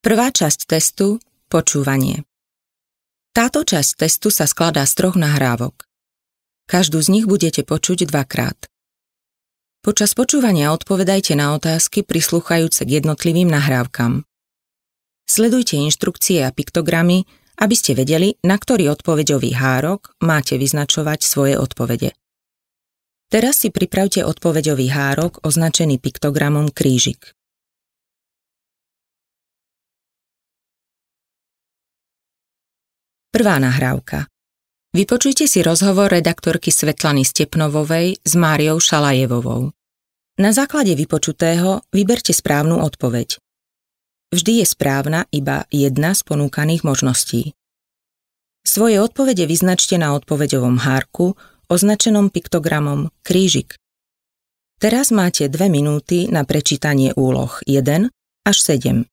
Prvá časť testu – počúvanie. Táto časť testu sa skladá z 3 nahrávok. Každú z nich budete počuť 2-krát. Počas počúvania odpovedajte na otázky prislúchajúce k jednotlivým nahrávkam. Sledujte inštrukcie a piktogramy, aby ste vedeli, na ktorý odpoveďový hárok máte vyznačovať svoje odpovede. Teraz si pripravte odpoveďový hárok označený piktogramom krížik. Prvá nahrávka. Vypočujte si rozhovor redaktorky Svetlany Stepnovovej s Máriou Šalajevovou. Na základe vypočutého vyberte správnu odpoveď. Vždy je správna iba jedna z ponúkaných možností. Svoje odpovede vyznačte na odpoveďovom hárku označenom piktogramom krížik. Teraz máte 2 minúty na prečítanie úloh 1 až 7.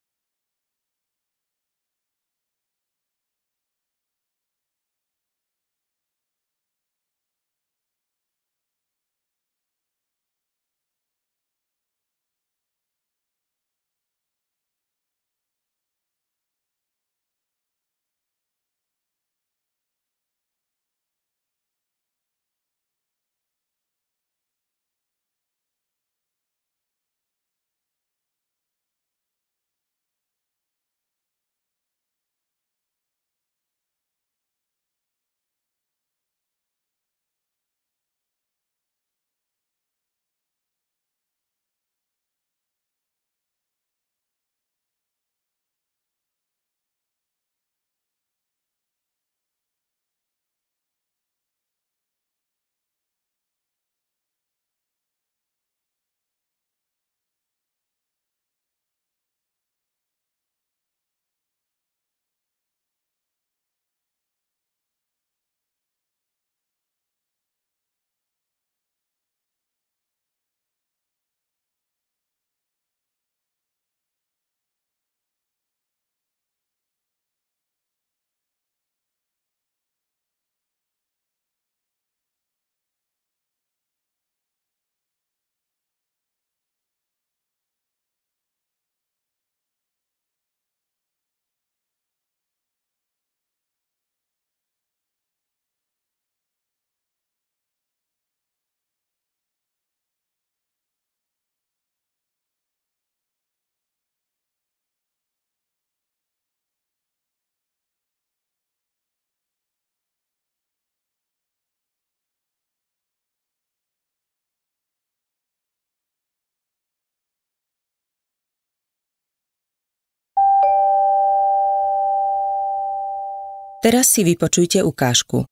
Teraz si vypočujte ukážку.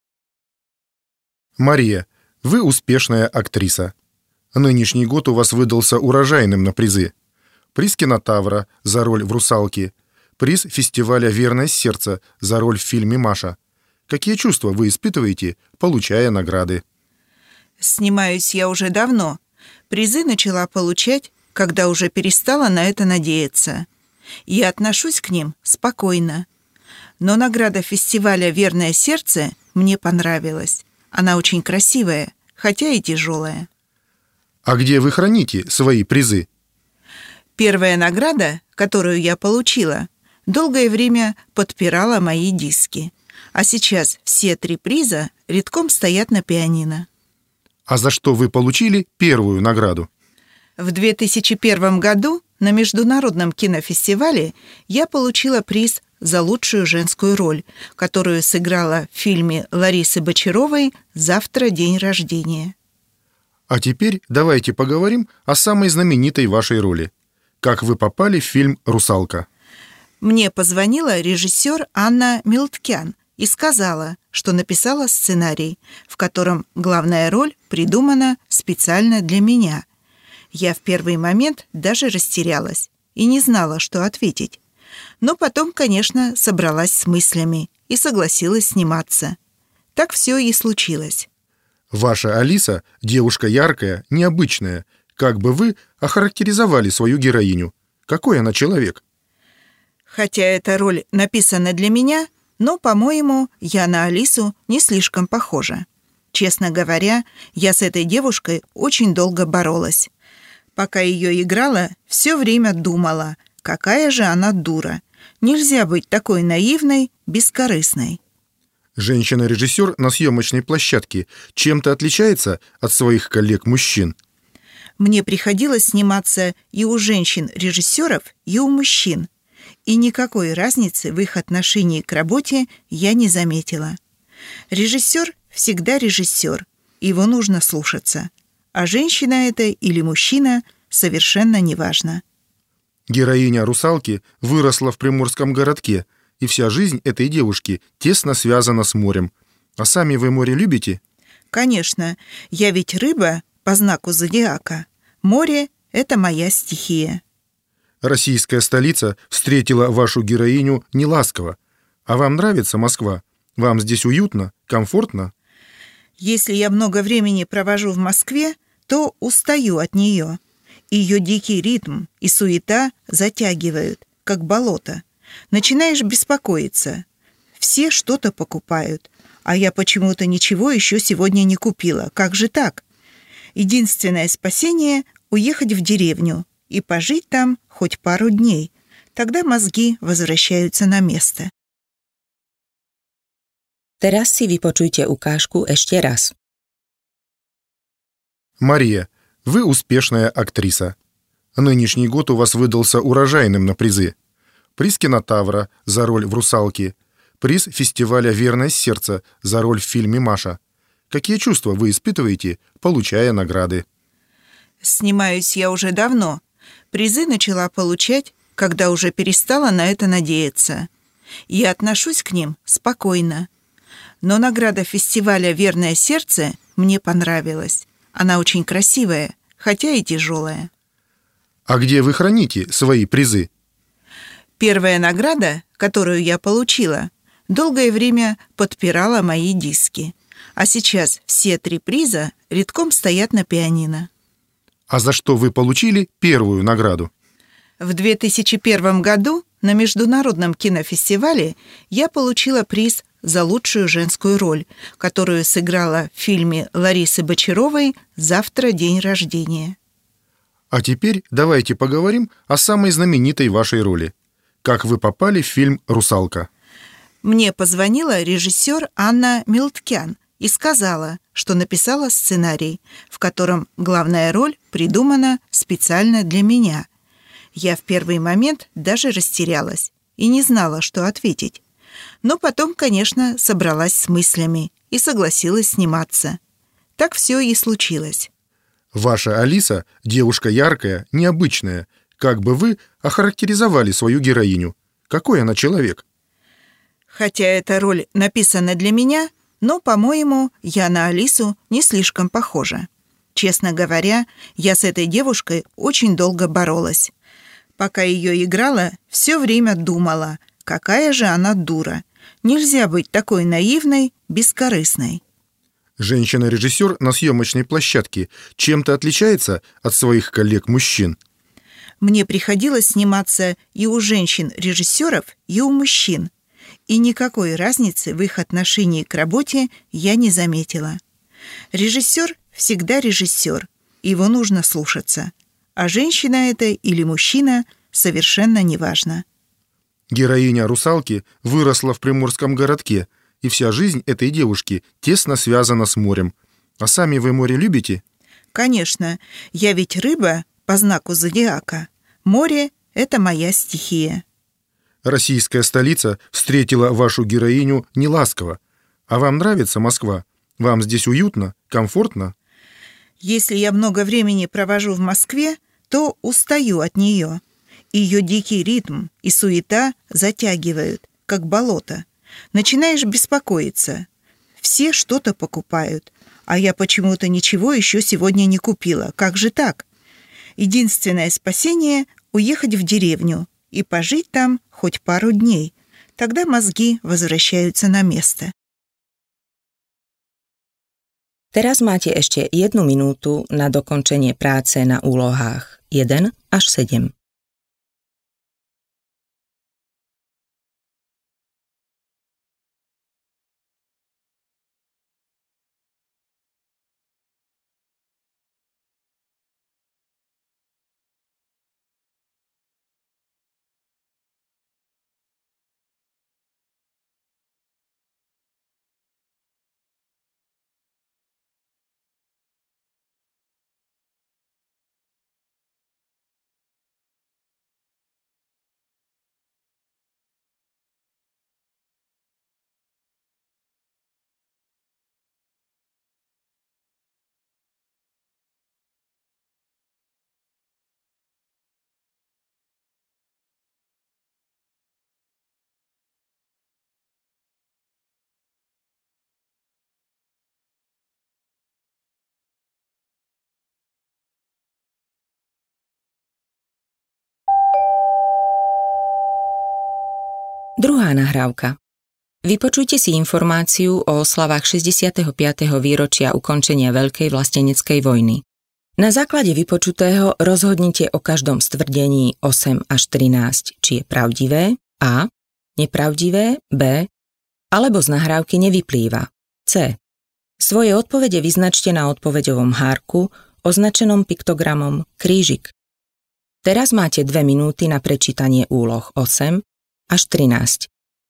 Мария, вы успешная актриса. Нынешний год у вас выдался урожайным на призы. Приз Кинотавра за роль в «Русалке», приз фестиваля «Верное сердце» за роль в фильме «Маша». Какие чувства вы испытываете, получая награды? Снимаюсь я уже давно. Призы начала получать, когда уже перестала на это надеяться. Я отношусь к ним спокойно. Но награда фестиваля «Верное сердце» мне понравилась. Она очень красивая, хотя и тяжелая. А где вы храните свои призы? Первая награда, которую я получила, долгое время подпирала мои диски. А сейчас все 3 приза редком стоят на пианино. А за что вы получили первую награду? В 2001 году на Международном кинофестивале я получила приз за лучшую женскую роль, которую сыграла в фильме Ларисы Бочаровой «Завтра день рождения». А теперь давайте поговорим о самой знаменитой вашей роли. Как вы попали в фильм «Русалка»? Мне позвонила режиссер Анна Милткян и сказала, что написала сценарий, в котором главная роль придумана специально для меня. Я в первый момент даже растерялась и не знала, что ответить. Но потом, конечно, собралась с мыслями и согласилась сниматься. Так все и случилось. Ваша Алиса – девушка яркая, необычная. Как бы вы охарактеризовали свою героиню? Какой она человек? Хотя эта роль написана для меня, но, по-моему, я на Алису не слишком похожа. Честно говоря, я с этой девушкой очень долго боролась. Пока ее играла, все время думала, какая же она дура. Нельзя быть такой наивной, бескорыстной. Женщина-режиссер на съемочной площадке чем-то отличается от своих коллег-мужчин? Мне приходилось сниматься и у женщин-режиссеров, и у мужчин. И никакой разницы в их отношении к работе я не заметила. Режиссер всегда режиссер, его нужно слушаться. А женщина это или мужчина совершенно неважно. Героиня «Русалки» выросла в приморском городке, и вся жизнь этой девушки тесно связана с морем. А сами вы море любите? Конечно, я ведь рыба по знаку зодиака. Море — это моя стихия. Российская столица встретила вашу героиню неласково. А вам нравится Москва? Вам здесь уютно, комфортно? Если я много времени провожу в Москве, то устаю от нее. Ее дикий ритм и суета затягивают, как болото. Начинаешь беспокоиться. Все что-то покупают, а я почему-то ничего еще сегодня не купила. Как же так? Единственное спасение — уехать в деревню и пожить там хоть пару дней. Тогда мозги возвращаются на место. Teraz si vypočujte ukážku ešte raz. Мария, вы успешная актриса. Нынешний год у вас выдался урожайным на призы. Приз кинотавра за роль в «Русалке», приз фестиваля «Верное сердце» за роль в фильме «Маша». Какие чувства вы испытываете, получая награды? Снимаюсь я уже давно. Призы начала получать, когда уже перестала на это надеяться. Я отношусь к ним спокойно. Но награда фестиваля «Верное сердце» мне понравилась. Она очень красивая, хотя и тяжелая. А где вы храните свои призы? Первая награда, которую я получила, долгое время подпирала мои диски. А сейчас все 3 приза редком стоят на пианино. А за что вы получили первую награду? В 2001 году на Международном кинофестивале я получила приз за лучшую женскую роль, которую сыграла в фильме Ларисы Бочаровой «Завтра день рождения». А теперь давайте поговорим о самой знаменитой вашей роли. Как вы попали в фильм «Русалка»? Мне позвонила режиссер Анна Милткян и сказала, что написала сценарий, в котором главная роль придумана специально для меня. Я в первый момент даже растерялась и не знала, что ответить. Но потом, конечно, собралась с мыслями и согласилась сниматься. Так все и случилось. Ваша Алиса – девушка яркая, необычная. Как бы вы охарактеризовали свою героиню? Какой она человек? Хотя эта роль написана для меня, но, по-моему, я на Алису не слишком похожа. Честно говоря, я с этой девушкой очень долго боролась. Пока ее играла, все время думала, какая же она дура. Нельзя быть такой наивной, бескорыстной. Женщина-режиссер на съемочной площадке чем-то отличается от своих коллег-мужчин? Мне приходилось сниматься и у женщин-режиссеров, и у мужчин. И никакой разницы в их отношении к работе я не заметила. Режиссер всегда режиссер, его нужно слушаться. А женщина это или мужчина совершенно неважно. Героиня «Русалки» выросла в приморском городке, и вся жизнь этой девушки тесно связана с морем. А сами вы море любите? Конечно, я ведь рыба по знаку зодиака. Море — это моя стихия. Российская столица встретила вашу героиню неласково. А вам нравится Москва? Вам здесь уютно, комфортно? Если я много времени провожу в Москве, то устаю от нее. Ее дикий ритм и суета затягивают, как болото. Начинаешь беспокоиться. Все что-то покупают, а я почему-то ничего еще сегодня не купила. Как же так? Единственное спасение — уехать в деревню и пожить там хоть пару дней. Тогда мозги возвращаются на место. Teraz máte ešte 1 minútu na dokončenie práce na úlohách 1 až 7. Druhá nahrávka. Vypočujte si informáciu o oslavách 65. výročia ukončenia Veľkej vlasteneckej vojny. Na základe vypočutého rozhodnite o každom stvrdení 8 až 13, či je pravdivé A, nepravdivé B, alebo z nahrávky nevyplýva C. Svoje odpovede vyznačte na odpoveďovom hárku označenom piktogramom krížik. Teraz máte 2 minúty na prečítanie úloh 8 až 13.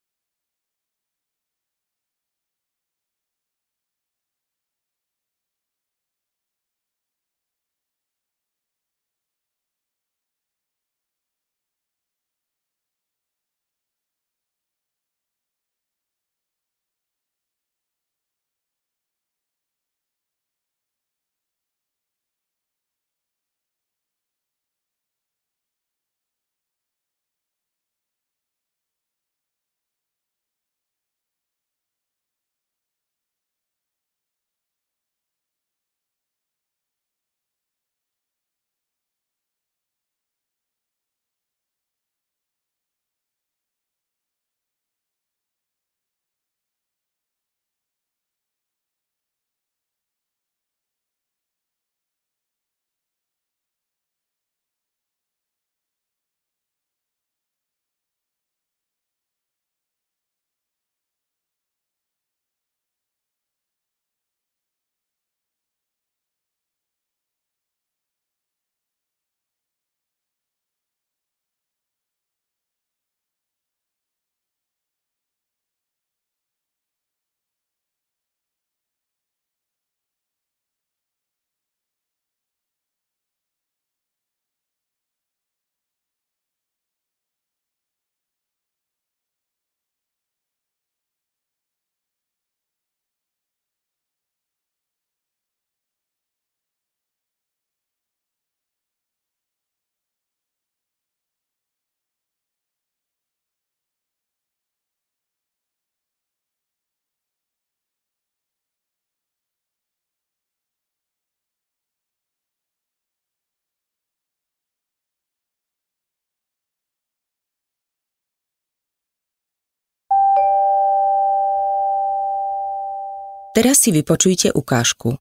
Teraz si vypočujte ukážku.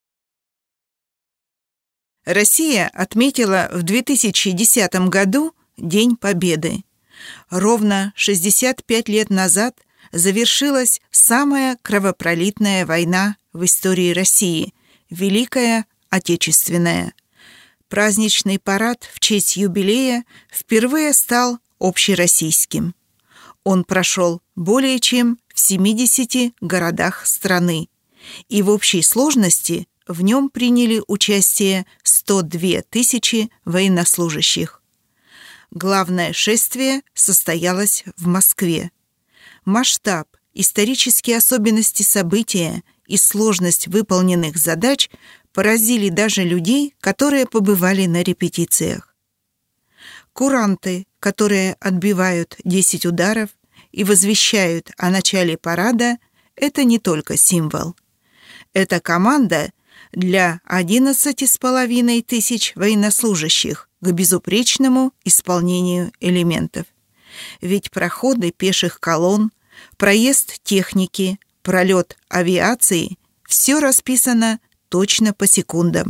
Россия отметила в 2010 году День Победы. Ровно 65 лет назад завершилась самая кровопролитная война в истории России – Великая Отечественная. Праздничный парад в честь юбилея впервые стал общероссийским. Он прошел более чем в 70 городах страны, и в общей сложности в нем приняли участие 102 тысячи военнослужащих. Главное шествие состоялось в Москве. Масштаб, исторические особенности события и сложность выполненных задач поразили даже людей, которые побывали на репетициях. Куранты, которые отбивают 10 ударов и возвещают о начале парада, это не только символ. Это команда для 11,5 тысяч военнослужащих к безупречному исполнению элементов. Ведь проходы пеших колонн, проезд техники, пролет авиации – все расписано точно по секундам.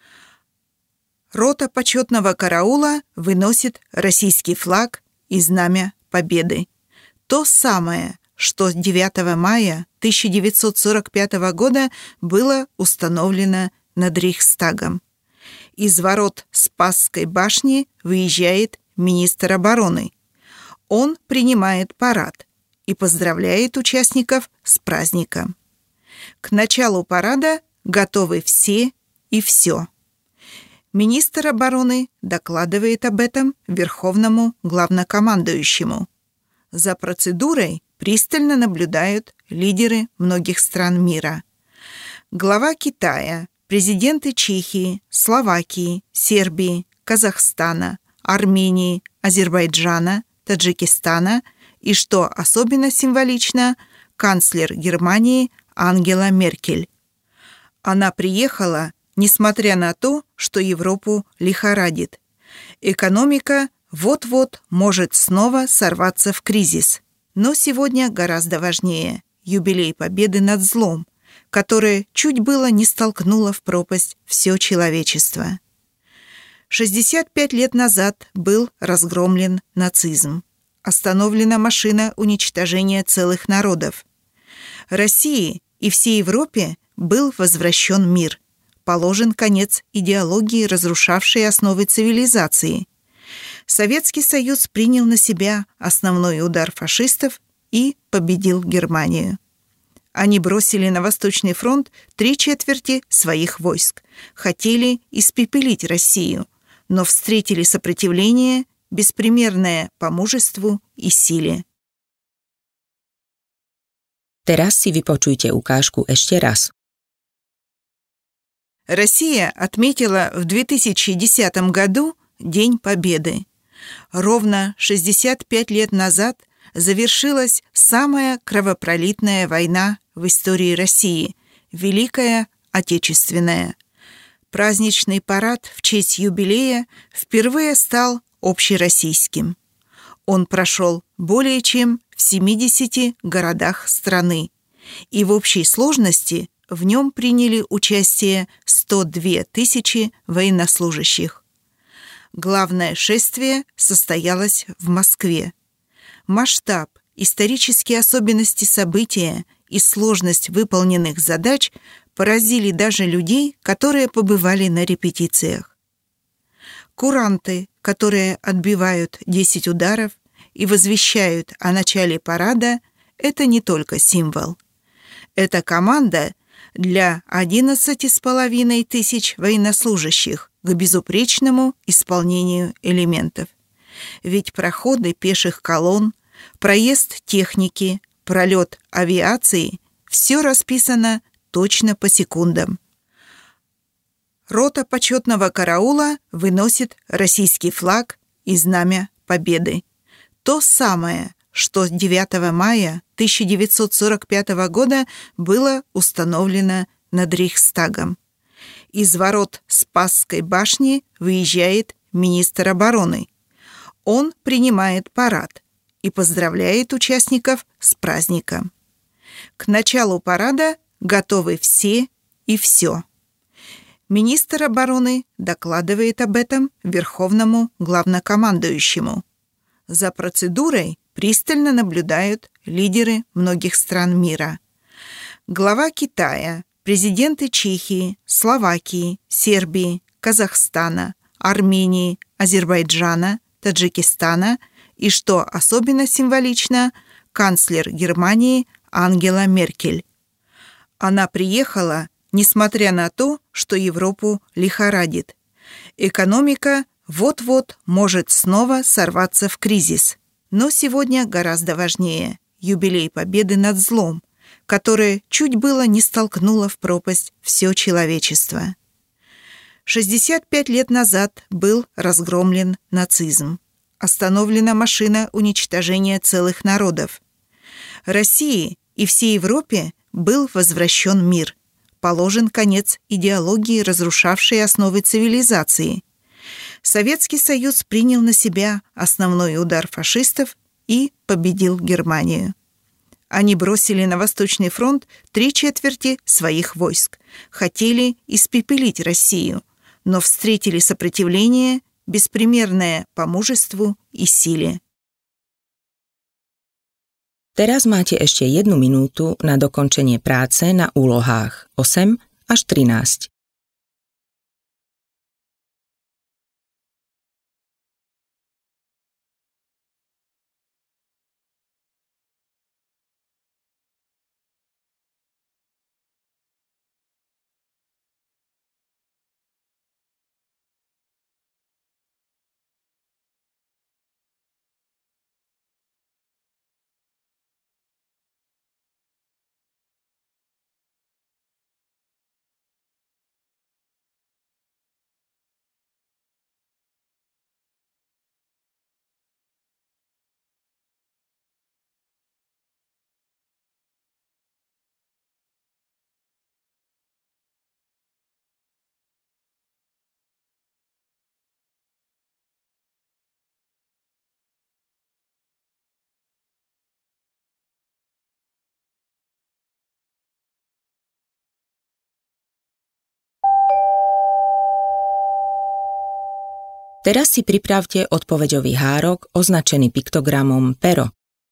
Рота почетного караула выносит российский флаг и знамя Победы. То самое, что 9 мая 1945 года было установлено над Рейхстагом. Из ворот Спасской башни выезжает министр обороны. Он принимает парад и поздравляет участников с праздником. К началу парада готовы все и все. Министр обороны докладывает об этом Верховному главнокомандующему. За процедурой пристально наблюдают лидеры многих стран мира. Глава Китая, президенты Чехии, Словакии, Сербии, Казахстана, Армении, Азербайджана, Таджикистана и, что особенно символично, канцлер Германии Ангела Меркель. Она приехала, несмотря на то, что Европу лихорадит. Экономика вот-вот может снова сорваться в кризис. Но сегодня гораздо важнее – юбилей победы над злом, которое чуть было не столкнуло в пропасть все человечество. 65 лет назад был разгромлен нацизм. Остановлена машина уничтожения целых народов. России и всей Европе был возвращен мир. Положен конец идеологии, разрушавшей основы цивилизации. Советский Союз принял на себя основной удар фашистов и победил Германию. Они бросили на Восточный фронт 3/4 своих войск, хотели испепелить Россию, но встретили сопротивление, беспримерное по мужеству и силе. Teraz si vypočujte ukážku ešte raz. Россия отметила в 2010 году День Победы. Ровно 65 лет назад завершилась самая кровопролитная война в истории России – Великая Отечественная. Праздничный парад в честь юбилея впервые стал общероссийским. Он прошел более чем в 70 городах страны, и в общей сложности в нем приняли участие 102 тысячи военнослужащих. Главное шествие состоялось в Москве. Масштаб, исторические особенности события и сложность выполненных задач поразили даже людей, которые побывали на репетициях. Куранты, которые отбивают 10 ударов и возвещают о начале парада, это не только символ. Это команда для 11,5 тысяч военнослужащих к безупречному исполнению элементов. Ведь проходы пеших колонн, проезд техники, пролет авиации – все расписано точно по секундам. Рота почетного караула выносит российский флаг и знамя Победы. То самое, что 9 мая 1945 года было установлено над Рейхстагом. Из ворот Спасской башни выезжает министр обороны. Он принимает парад и поздравляет участников с праздником. К началу парада готовы все и все. Министр обороны докладывает об этом Верховному главнокомандующему. За процедурой пристально наблюдают лидеры многих стран мира. Глава Китая, президенты Чехии, Словакии, Сербии, Казахстана, Армении, Азербайджана, Таджикистана и, что особенно символично, канцлер Германии Ангела Меркель. Она приехала, несмотря на то, что Европу лихорадит. Экономика вот-вот может снова сорваться в кризис. Но сегодня гораздо важнее – юбилей победы над злом, которое чуть было не столкнуло в пропасть все человечество. 65 лет назад был разгромлен нацизм. Остановлена машина уничтожения целых народов. России и всей Европе был возвращен мир. Положен конец идеологии, разрушавшей основы цивилизации. Советский Союз принял на себя основной удар фашистов и победил Германию. Они бросили на Восточный фронт 3/4 своих войск, хотели испепелить Россию, но встретили сопротивление, беспримерное по мужеству и силе. Teraz máte ešte 1 minútu na dokončenie práce na úlohách 8 až 13. Teraz si pripravte odpoveďový hárok označený piktogramom pero.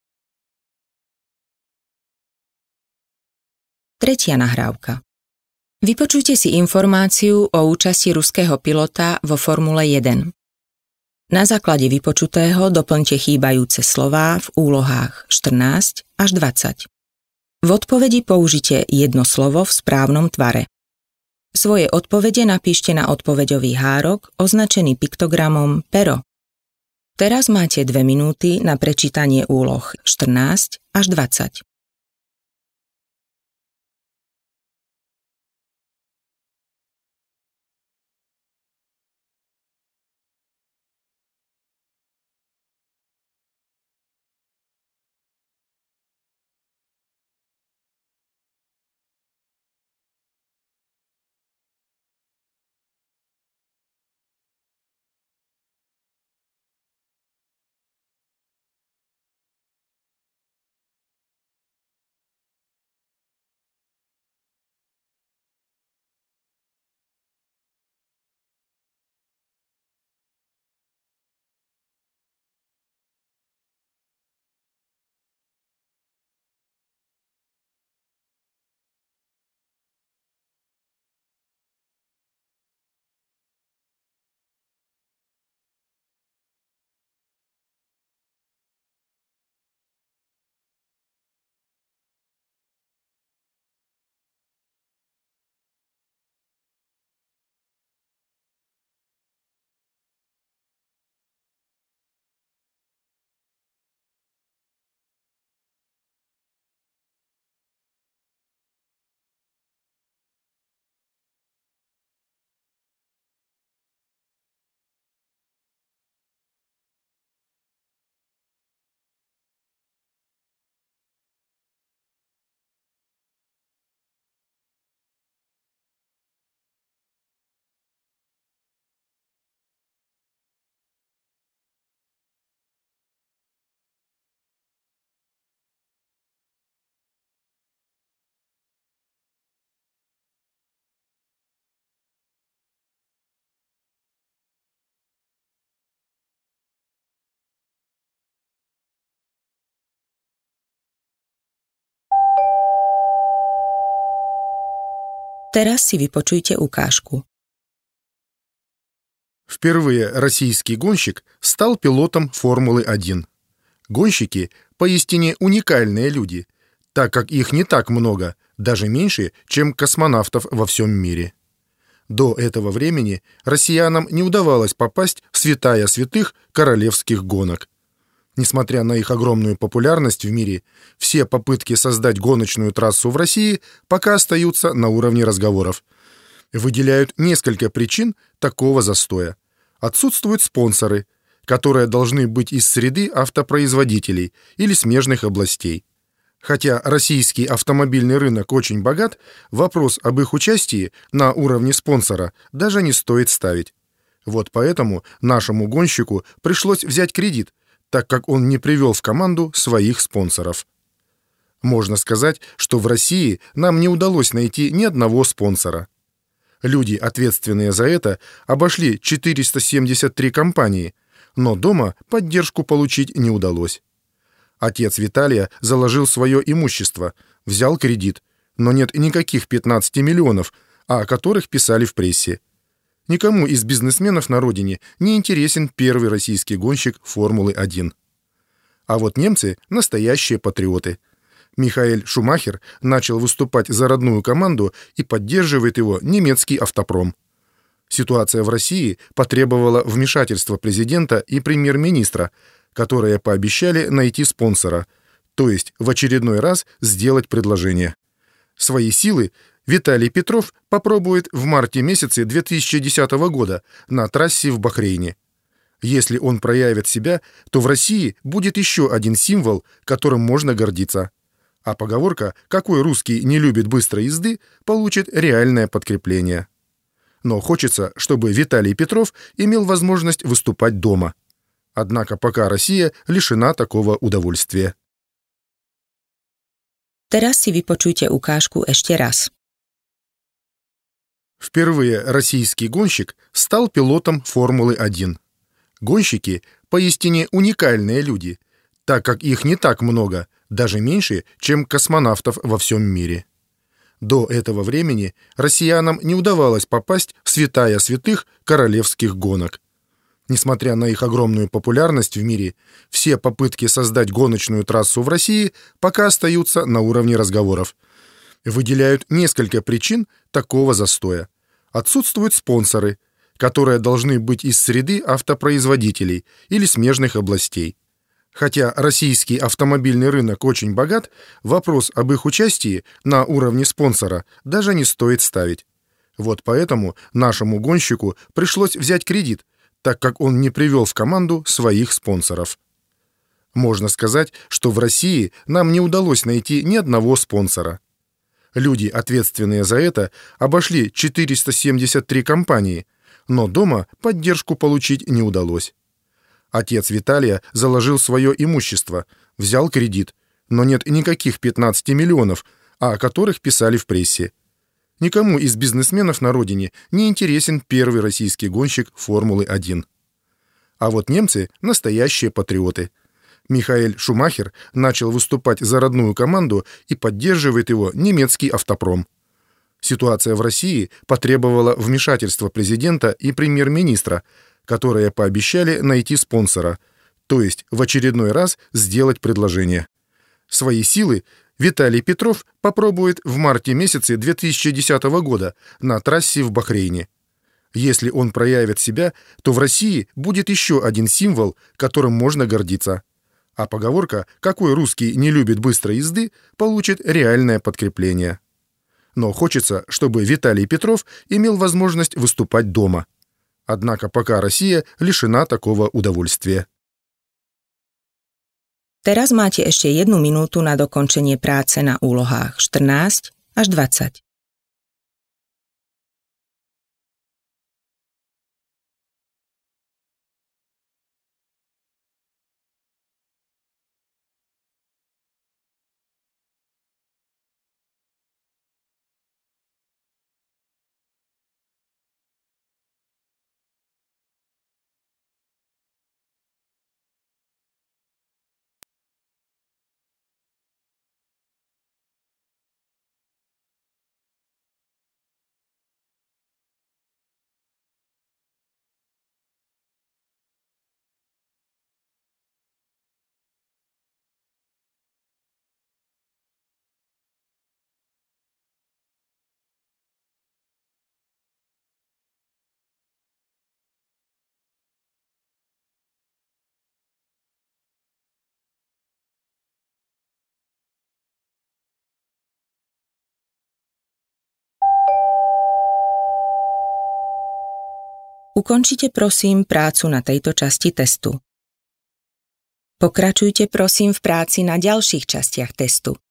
Tretia nahrávka. Vypočujte si informáciu o účasti ruského pilota vo Formule 1. Na základe vypočutého doplňte chýbajúce slová v úlohách 14 až 20. V odpovedi použite jedno slovo v správnom tvare. Svoje odpovede napíšte na odpoveďový hárok označený piktogramom pero. Teraz máte 2 minúty na prečítanie úloh 14 až 20. Teraz si vypočujte ukážku. Впервые российский гонщик стал пилотом Формулы-1. Гонщики поистине уникальные люди, так как их не так много, даже меньше, чем космонавтов во всем мире. До этого времени россиянам не удавалось попасть в святая святых королевских гонок. Несмотря на их огромную популярность в мире, все попытки создать гоночную трассу в России пока остаются на уровне разговоров. Выделяют несколько причин такого застоя. Отсутствуют спонсоры, которые должны быть из среды автопроизводителей или смежных областей. Хотя российский автомобильный рынок очень богат, вопрос об их участии на уровне спонсора даже не стоит ставить. Вот поэтому нашему гонщику пришлось взять кредит, так как он не привел в команду своих спонсоров. Можно сказать, что в России нам не удалось найти ни одного спонсора. Люди, ответственные за это, обошли 473 компании, но дома поддержку получить не удалось. Отец Виталия заложил свое имущество, взял кредит, но нет никаких 15 миллионов, о которых писали в прессе. Никому из бизнесменов на родине не интересен первый российский гонщик Формулы-1. А вот немцы – настоящие патриоты. Михаэль Шумахер начал выступать за родную команду и поддерживает его немецкий автопром. Ситуация в России потребовала вмешательства президента и премьер-министра, которые пообещали найти спонсора, то есть в очередной раз сделать предложение. Свои силы Виталий Петров попробует в марте месяце 2010 года на трассе в Бахрейне. Если он проявит себя, то в России будет еще один символ, которым можно гордиться. А поговорка «какой русский не любит быстрой езды» получит реальное подкрепление. Но хочется, чтобы Виталий Петров имел возможность выступать дома. Однако пока Россия лишена такого удовольствия. Teraz si vypočujte ukážku ešte raz. Впервые российский гонщик стал пилотом Формулы-1. Гонщики поистине уникальные люди, так как их не так много, даже меньше, чем космонавтов во всем мире. До этого времени россиянам не удавалось попасть в святая святых королевских гонок. Несмотря на их огромную популярность в мире, все попытки создать гоночную трассу в России пока остаются на уровне разговоров. Выделяют несколько причин такого застоя. Отсутствуют спонсоры, которые должны быть из среды автопроизводителей или смежных областей. Хотя российский автомобильный рынок очень богат, вопрос об их участии на уровне спонсора даже не стоит ставить. Вот поэтому нашему гонщику пришлось взять кредит, так как он не привел в команду своих спонсоров. Можно сказать, что в России нам не удалось найти ни одного спонсора. Люди, ответственные за это, обошли 473 компании, но дома поддержку получить не удалось. Отец Виталия заложил свое имущество, взял кредит, но нет никаких 15 миллионов, о которых писали в прессе. Никому из бизнесменов на родине не интересен первый российский гонщик Формулы-1. А вот немцы – настоящие патриоты. Михаэль Шумахер начал выступать за родную команду и поддерживает его немецкий автопром. Ситуация в России потребовала вмешательства президента и премьер-министра, которые пообещали найти спонсора, то есть в очередной раз сделать предложение. Свои силы Виталий Петров попробует в марте месяце 2010 года на трассе в Бахрейне. Если он проявит себя, то в России будет еще один символ, которым можно гордиться. А поговорка «какой русский не любит быстрой езды» получит реальное подкрепление. Но хочется, чтобы Виталий Петров имел возможность выступать дома. Однако пока Россия лишена такого удовольствия. Teraz máte ešte 1 minútu na dokončenie práce na úlohách 14 až 20. Ukončite prosím prácu na tejto časti testu. Pokračujte prosím v práci na ďalších častiach testu.